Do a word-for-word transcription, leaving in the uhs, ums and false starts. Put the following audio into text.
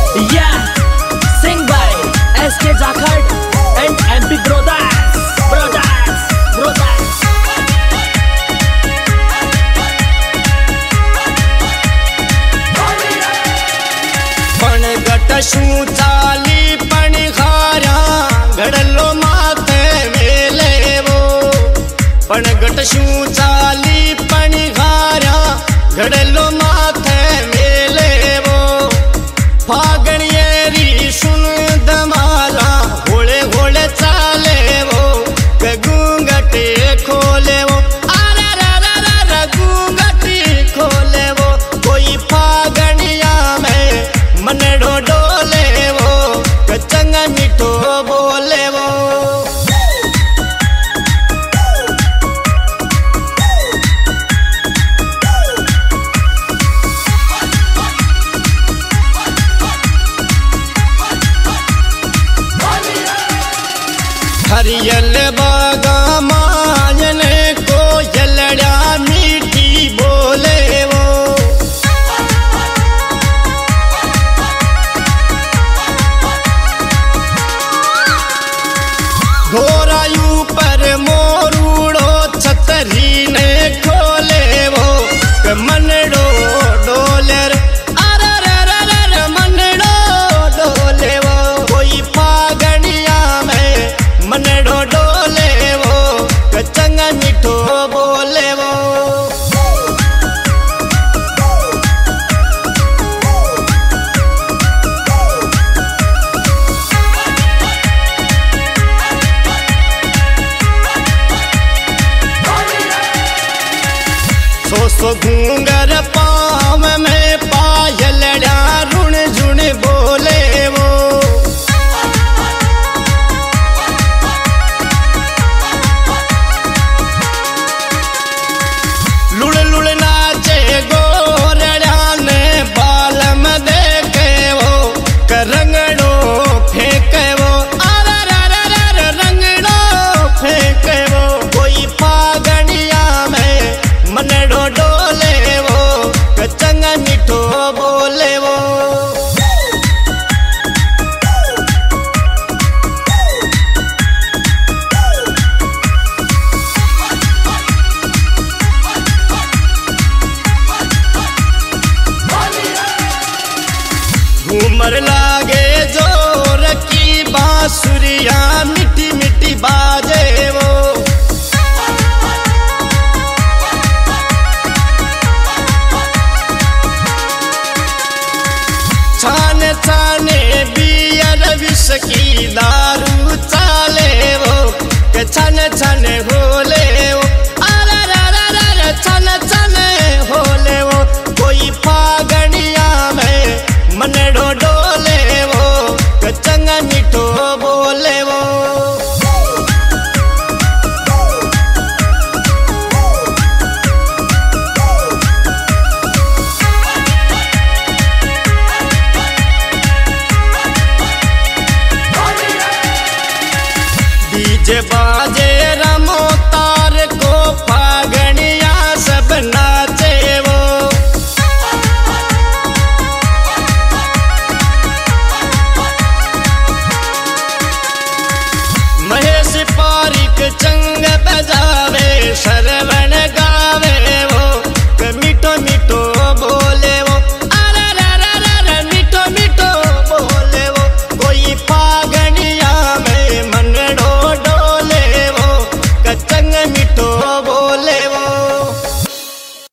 Yeah, sing by S K Jakhad and M P Brothers, Brothers, Brothers. पण गट शू चाली पण खारा घडलो माथे मेले वो पण गट शू चाली पण खारा घडलो माथे मेले वो फागणियेरी सुन दमाला होळे होळे चाले वो गूंगटे खोले वो अरे रे रे रे रे गूंगटी खोले वो कोई फागणिया में मनड़ो डोले वो कचंगा मिठो बोले वो हरियल बागा मायने को जलड़ा मीठी बोले वो घोरायू पर मोरूड़ो छतरी ने खोले वो मनड़ो डोले अरे रे रे रे रे मनड़ो डोले वो कोई फागणिया में मनड़ो डोले वो कचंगा मिठो बोले वो सो सो घूंगर पाव में पायलड़ा रुण झुण बोले वो लुड़ लुड़ नाचे गोरड़ा ने बाल में देखे वो करंगड़ो फेंके वो अरे रे रे रे रे रंगड़ो फेंके वो कोई फागणिया में मनड़ो डोले वो कचंगा मिठो बोले वो घूमर लागे जोर की बांसुरिया मिट्टी मिट्टी बाजे वो छाने छाने बियर विष की दारू चाले वो के छाने छाने होले वो अरे रे रे रे छाने छाने होले वो कोई फागण